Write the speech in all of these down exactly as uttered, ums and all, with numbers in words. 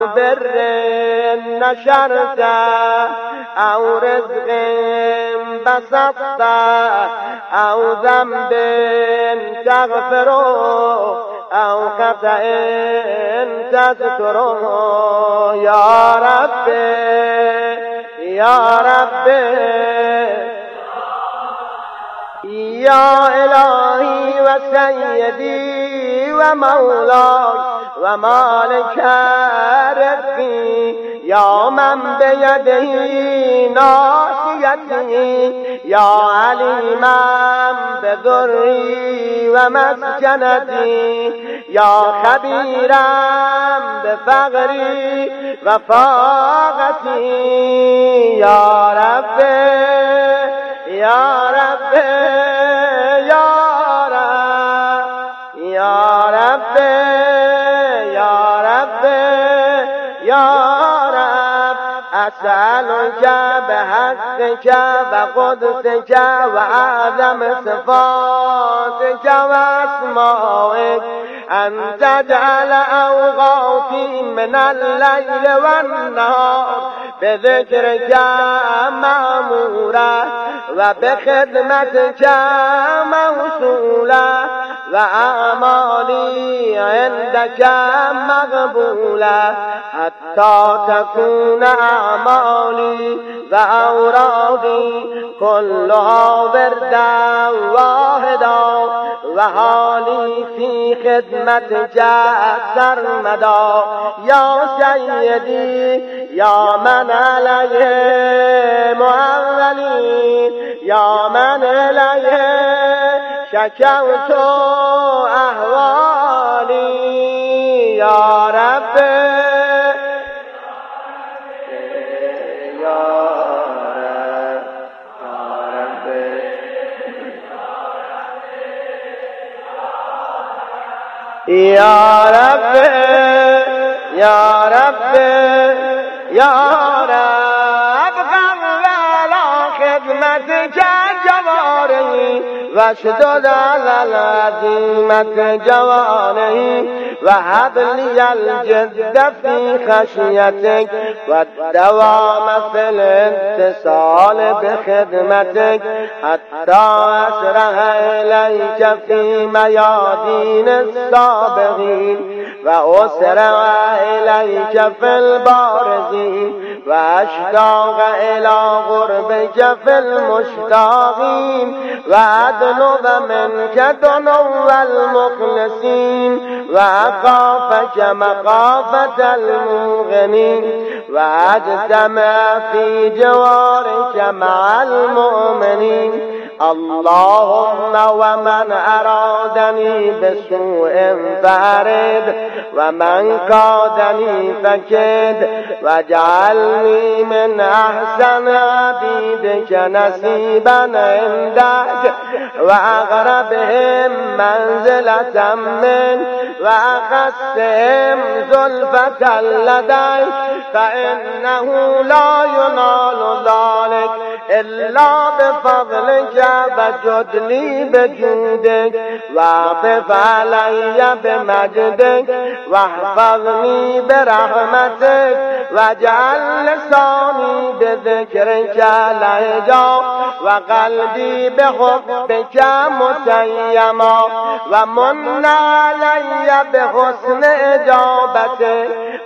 بر نشرت او رزق بسطت او ذنب تغفر او خطأ تستر یا رب یا رب یا الهی و سیدی و مولاي و مالک رزقی یا من بیدهی ناصیتی یا علیمم بذری و مسکنتی یا خبیرم بفقری و فاقتی یا رب یا رب یا رب یا رب یا رب یا رب اسألك بحقك و قدسك و اعظم صفاتك و اسمائك ان تجعل اوقاتي من الليل والنهار بذكرك مأمورا و بخدمتك موصولا و اعمالي عندك مقبولا حتى تكون اعمالي و اورادي كلها وردا واحدا و حالي في خدمتك سرمدا یا سيدي یا من عليه معولين یا من عليه شكوت احوالي یا رب یا رب یا رب یا رب قبل خدمتك جوارحي واشدد على العزيمة جوانحي وهب لي الجد في خشيتك والدوام في الاتصال بخدمتك حتى أسرع إليك في ميادين السابقين وأسرع إليك في البارزين وأشتاق إلى غربك في المشتاقين وأدنو منك دنو المخلصين وأخافك مخافة المغنين وأجتمع في جوارك مع المؤمنين اللهم ومن أرادني بسوء فأرد ومن كادني فكد واجعلني من أحسن عبيدك نصيبا عندك وأقربهم منزلة منك وأخصهم زلفة لديك فإنه لا ينال ذلك إلا بفضلك فجد لي بجودك واعطف علي بمجدك واحفظني برحمتك واجعل لساني بذكرك لهجا وقلبي بحبك متيما ومن علي بحسن إجابتك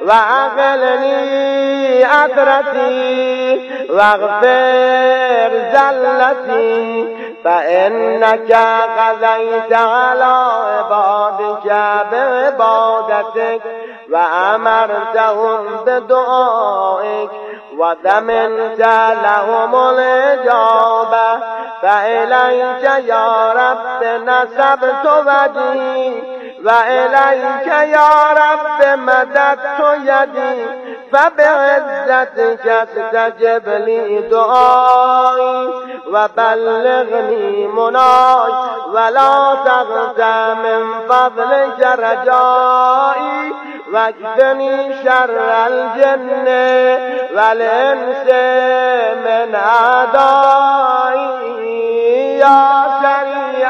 وأغلني أثرتي واغفر زلتي فإنك قضيت على عبادك بعبادتك وأمرتهم بدعائك وضمنت لهم الإجابة فإليك يا رب نسبت وجهي وإليك يا رب مددت يدي فبعزتك استجب لي دعائي وبلغني مناي ولا تغت من فضلك رجائي واكفني شر الجن والإنس من أعدائي يا سريع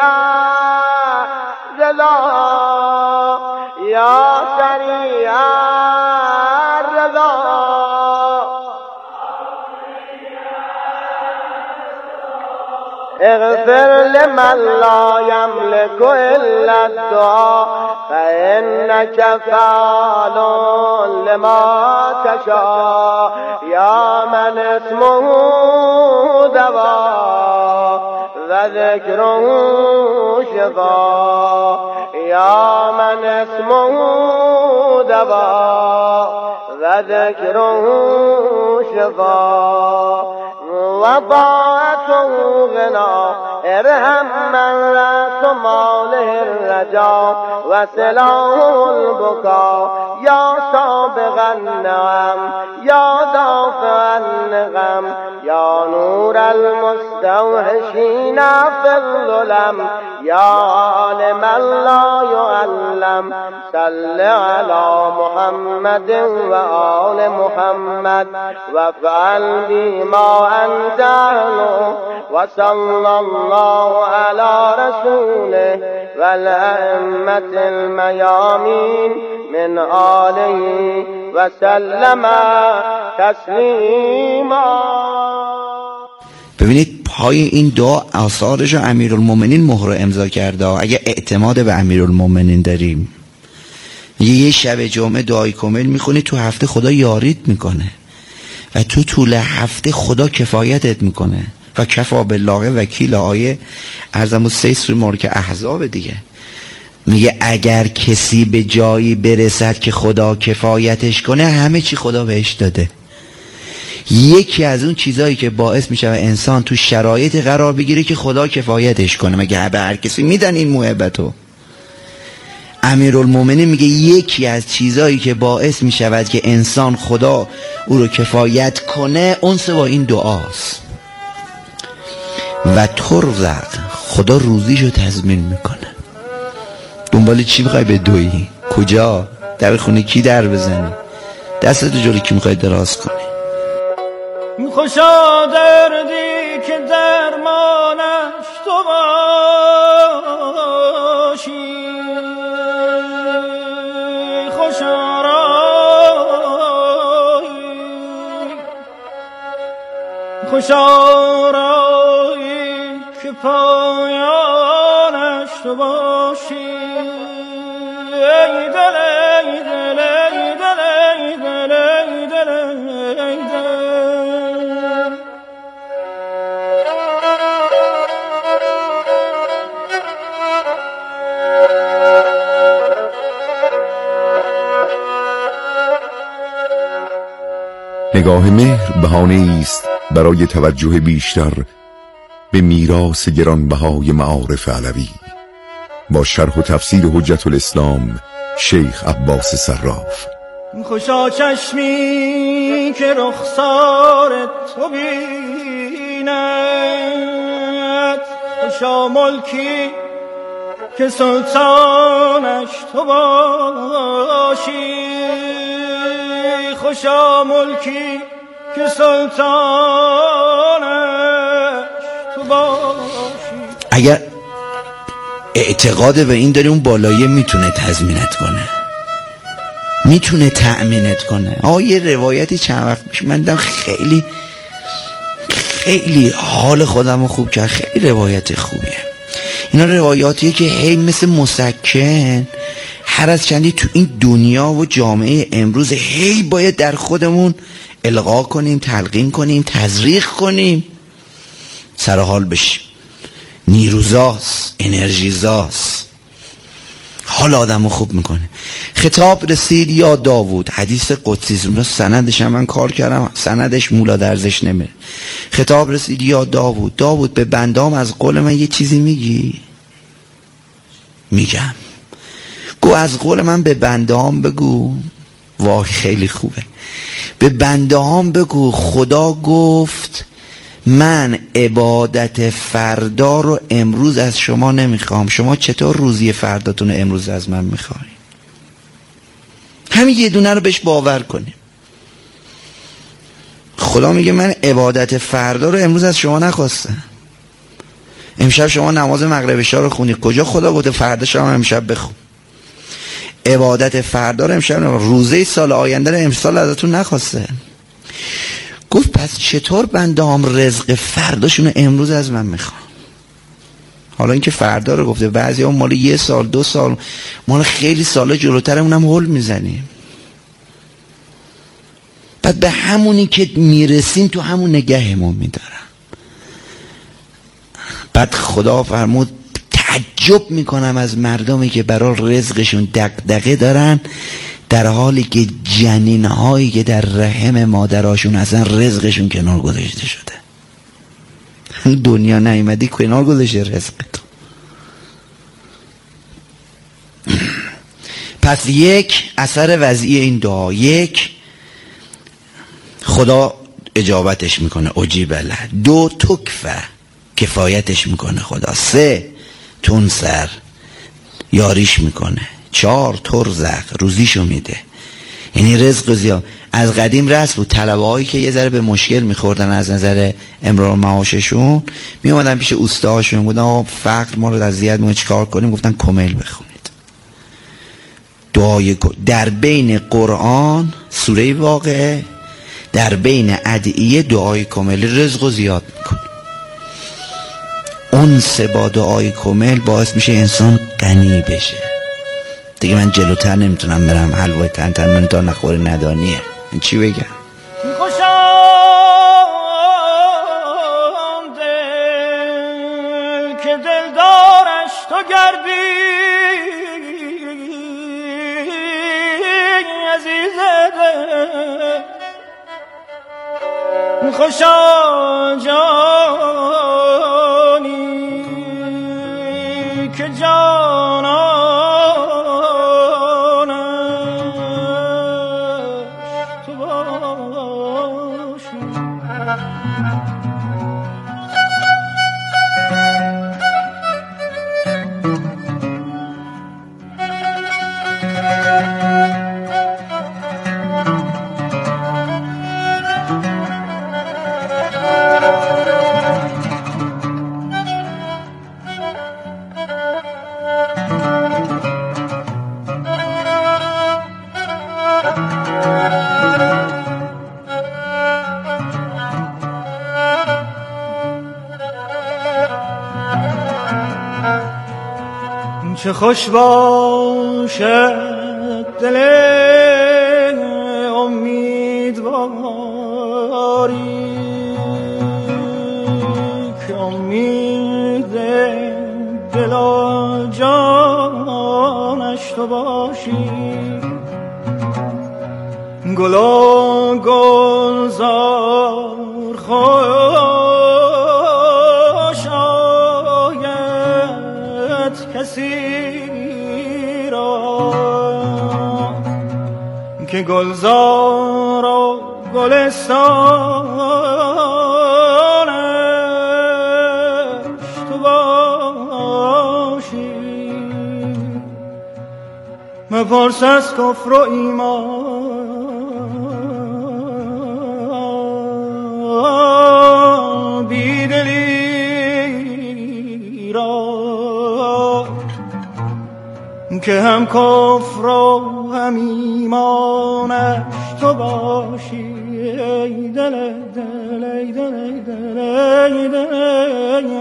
رضا يا سريع اغفر لمن لا يملك إلا الدعاء فإنك فعال لما تشاء يا من اسمه دواء وذكره شفاء يا من اسمه دواء وذكره شفاء وطاعته غنى ارحم من رأس ماله الرجاء وسلاه البكاء يا سابق النعم يا دافع النغم يا نور المستوحشين في الظلم يا عالما لا يعلم صل على محمد وآل محمد وافعل بما أنت أهله وصلى الله على رسوله والأئمة الميامين من آله وسلم تسلیما. ببینید پای این دعا آثارش رو امیرالمومنین مهر امضا کرده. اگه اعتماد به امیرالمومنین داریم یه شب جمعه دعای کامل میخونی تو هفته خدا یاریت میکنه و تو طول هفته خدا کفایتت میکنه و کفا بالله وکیل. آیه ارزم و سه سوره مارک احزاب دیگه میگه اگر کسی به جایی برسد که خدا کفایتش کنه همه چی خدا بهش داده. یکی از اون چیزایی که باعث میشه انسان تو شرایط قرار بگیره که خدا کفایتش کنه. مگه به هر کسی میدن این موهبتو؟ امیرالمومنین میگه یکی از چیزایی که باعث میشود که انسان خدا او رو کفایت کنه اونس با این دعاست. و ترزق خدا روزیشو تضمین میکنه. دنبال چی میخوای به دویی؟ کجا؟ در خونه کی در بزنی؟ دستتو جلوی کی میخوای دراز کنی؟ خوشا دردی که درمانش تو باشی خوشا رایی خوشا رایی که پایانش تو باشی ای دل ای دل ای دل ای دل ای دل ای دل. نگاه مهر بهانه است برای توجه بیشتر به میراث گرانبهای معارف علوی با شرح و تفسیر حجت الاسلام شیخ عباس صراف. خوشا چشمی که رخسار تو بیند خوشا ملکی که سلطانش تو باشی خوشا ملکی که سلطانش تو باشی. اگر اعتقاد به این داری اون بالایه میتونه تضمینت کنه، میتونه تأمینت کنه. آه یه روایتی چند وقت پیش من دیدم خیلی خیلی حال خودم رو خوب کرد. خیلی روایت خوبیه. اینا روایاتیه که هی مثل مسکن هر از چندی تو این دنیا و جامعه امروز هی باید در خودمون القا کنیم، تلقین کنیم، تزریق کنیم، سر حال بشیم. نیروزاست، انرژیزاست، حال آدم رو خوب میکنه. خطاب رسید یا داوود، حدیث قدسی، سندش هم من کار کردم، سندش مولا درزش نمیره. خطاب رسید یا داوود، داوود به بندام از قول من یه چیزی میگی؟ میگم. گو از قول من به بندام بگو. وای خیلی خوبه. به بندام بگو خدا گفت من عبادت فردا رو امروز از شما نمیخوام، شما چطور روزی فرداتون رو امروز از من میخوایی؟ همین یه دونه رو بهش باور کنیم. خدا میگه من عبادت فردا رو امروز از شما نخواستم. امشب شما نماز مغرب عشا رو خونی، کجا خدا گفته فردا شما امشب بخون؟ عبادت فردا رو امشب نخون. روزه سال آینده رو امسال ازتون نخواسته. گفت پس چطور بندام رزق فرداشون رو امروز از من میخوام؟ حالا اینکه فردا رو گفته، بعضی هم مال یه سال دو سال، مال خیلی سالا جلوترمون هم هول میزنیم. بعد به همونی که میرسیم تو همون نگهمون میدارن. بعد خدا فرمود تعجب میکنم از مردمی که برای رزقشون دغدغه دارن، در حالی که جنین هایی که در رحم مادراشون اصلا رزقشون کنار گذاشته شده. دنیا نیامدی کنار گذاشته رزق تو. پس یک اثر وضعی این دعا، یک خدا اجابتش میکنه اجیب له، دو تکفه کفایتش میکنه خدا، سه تونسر یاریش میکنه، چهار ترزق روزیشو میده. یعنی رزق زیاد. از قدیم رسم بود طلبه هایی که یه ذره به مشکل میخوردن از نظر امرار معاششون میومدن پیش اوستاهاشون، بودن فقر ما رو اذیت میکنه چیکار کنیم؟ گفتن کمیل بخونید. دعای در بین قرآن سوره واقعه، در بین ادعیه دعای کمیل رزق رو زیاد میکنه. اون سه با دعای کمیل باعث میشه انسان غنی بشه. دیگه من جلوتر نمیتونم برم حلوای تن تن من تا نخوره ندانیه. این چی بگم؟ خوشم دل که دلدارش تو گردی عزیز دل، خوشم جانی که جانانش تو باشی. چه خوش باشد دل امیدواری که امید دل و جانش تو باشی. گل و گلزار خوش آید کسی که گلزار و گلستانش تو باشی. مپرس از کفر و ایمان بیدلی را که هم کفر و هم ایمانش تو باشی. ای دل دل ای دل ای دل ای دل ای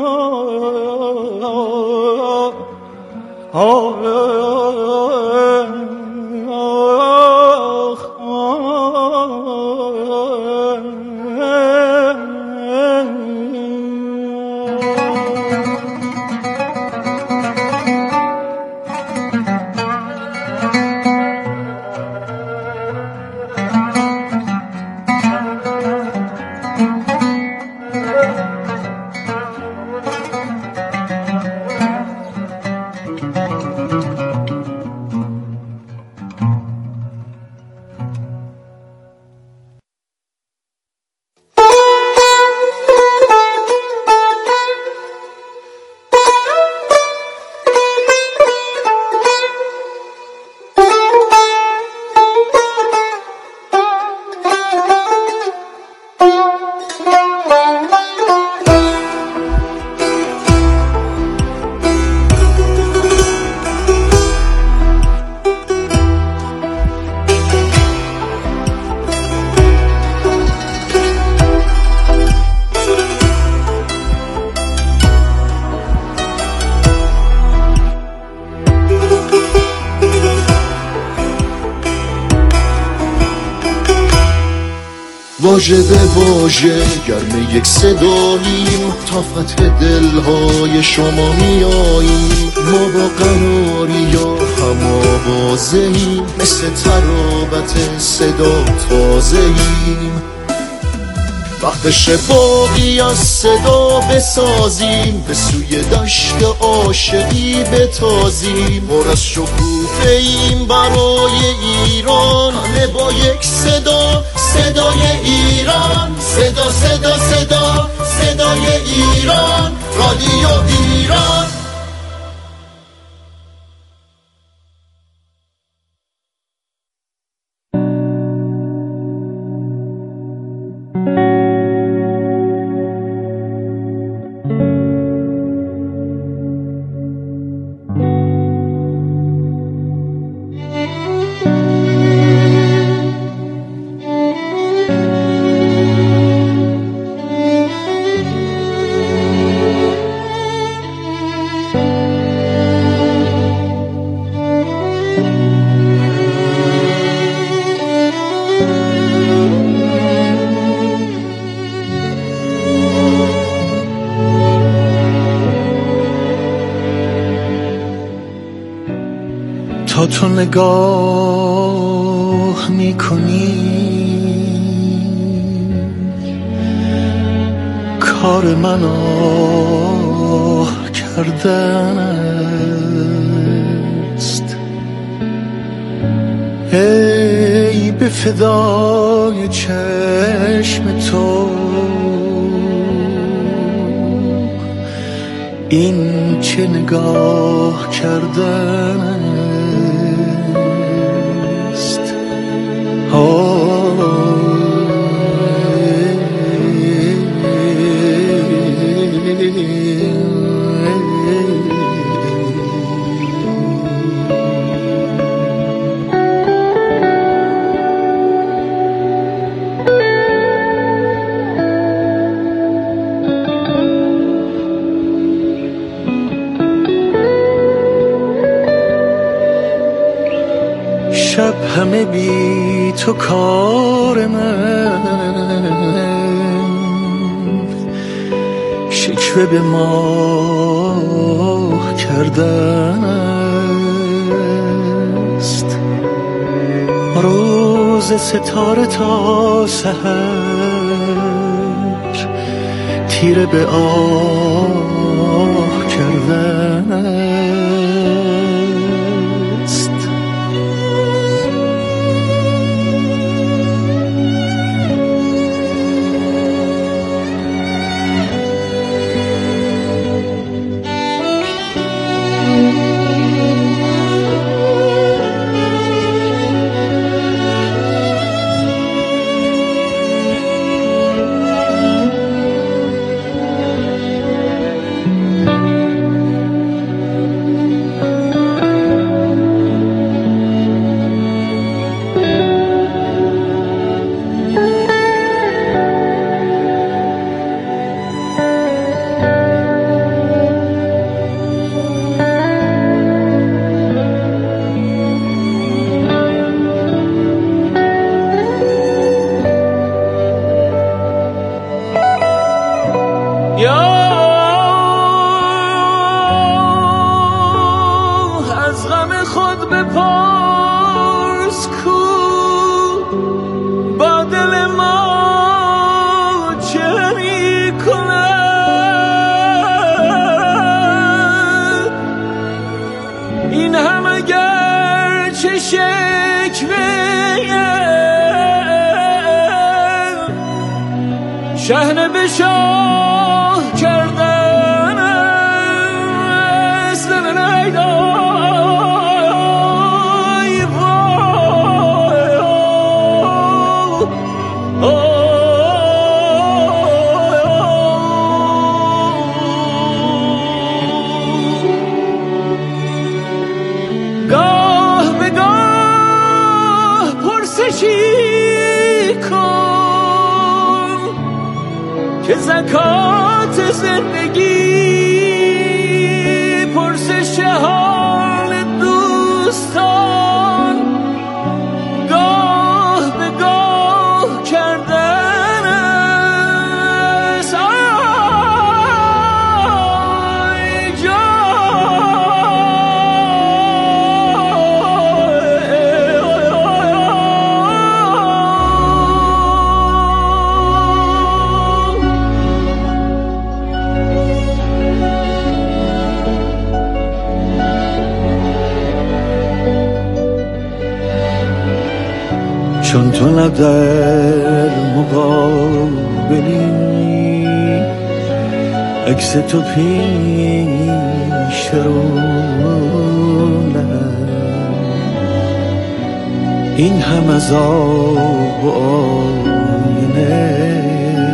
واژه به واژه گرم یک صداییم، تا فتح دلهای شما میاییم. ما با قراری یا هم آوازه‌ایم، مثل ترابت صدا تازه‌ایم. وقت باقی از صدا بسازیم، به سوی دشت عاشقی بتازیم. پر از شکوفه ایم برای ایران، همه با یک صدا، صدای ایران. صدا صدا صدا صدای ایران، رادیو ایران. تا تو نگاه میکنی کار من آه کردن است. ای به فدای چشم تو، این چه نگاه کردن است. شب همه بی تو کار من، شکوه به ماه کردن است. روز ستاره تا سحر، تیره به آه کردن است. از غم خود بپرس کو با دل ما چه می کند. این هم اگر چه شکوه شحنه به شاه کردن است. گاه به گاه پرسشی کن که زکات زندگی، پرسش حال دوستان، گاه به گاه کردن چون تو نه در مقابلی، عکس تو پیش رونم، این هم از آب و آینه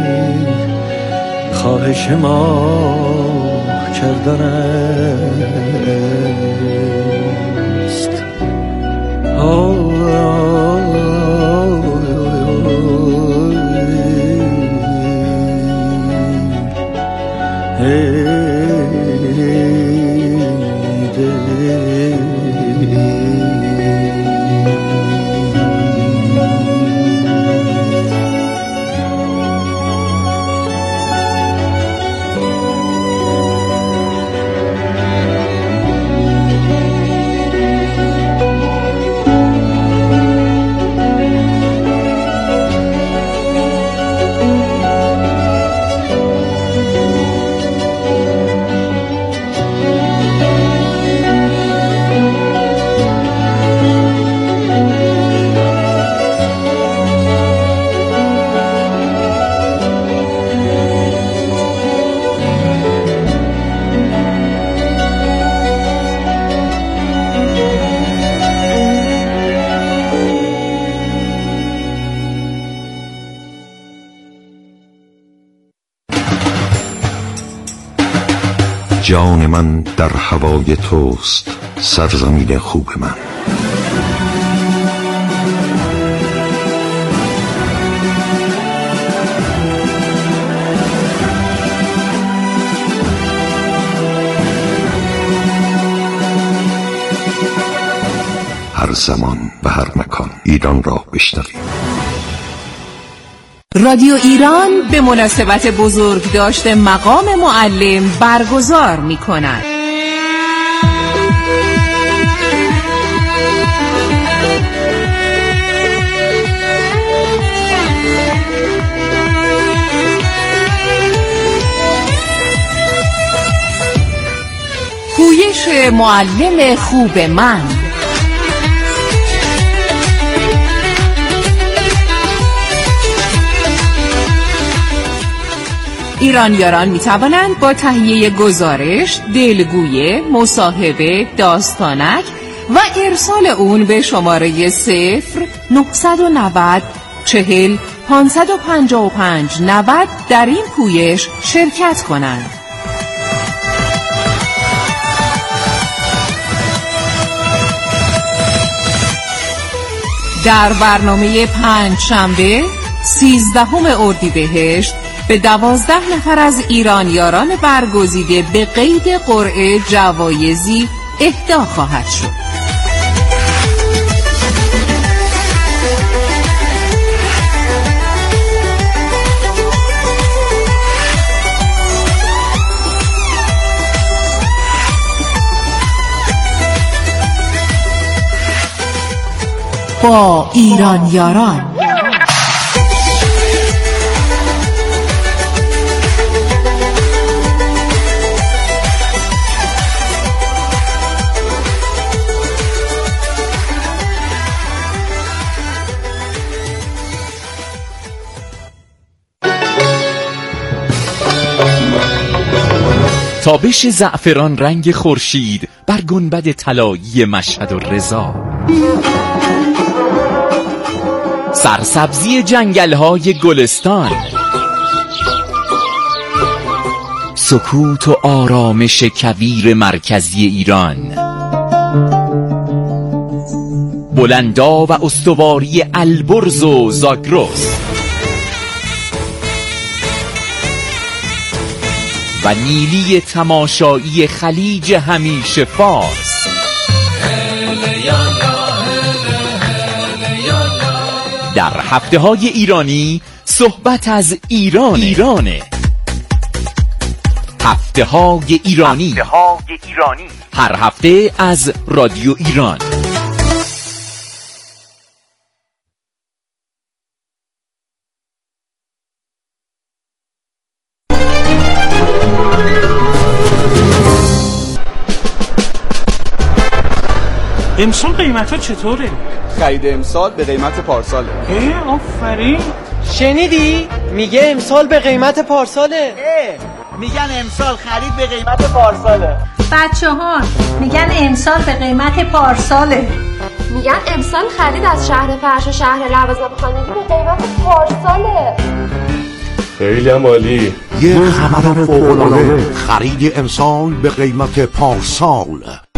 خواهش ما کردن است. جان من در هوای توست، سرزمین خوب من. هر زمان و هر مکان ایران را بشنویم. رادیو ایران به مناسبت بزرگداشت مقام معلم برگزار می کند. گویش معلم خوب من. ایرانیاران می توانند با تهیه گزارش، دلگویه، مصاحبه، داستانک و ارسال اون به شماره صفر نهصد و نود چهل پانصد و پنجاه و پنج نود در این پویش شرکت کنند. در برنامه پنج شنبه سیزدهم اردیبهشت به دوازده نفر از ایرانیاران برگزیده به قید قرعه جوایزی اهدا خواهد شد. با ایرانیاران تابش زعفران رنگ خورشید بر گنبد طلایی مشهد و رضا، سرسبزی جنگل‌های گلستان، سکوت و آرامش کویر مرکزی ایران، بلندا و استواری البرز و زاگرس و نیلی تماشایی خلیج همیشه فارس. در هفته های ایرانی صحبت از ایران ایرانه. هفته های ایرانی هر هفته از رادیو ایران. امسال قیمت ها چطوره؟ خرید امسال به قیمت پارساله. اه آفرین. شنیدی؟ میگه امسال به قیمت پارساله. اه میگن امسال خرید به قیمت پارساله. بچه ها میگن امسال به قیمت پارساله. میگن امسال خرید از شهر فرش و شهر لوازم خانگی به قیمت پارساله. خیلی هم عالی. یه خبر فوق‌العاده، خرید امسال به قیمت پارسال.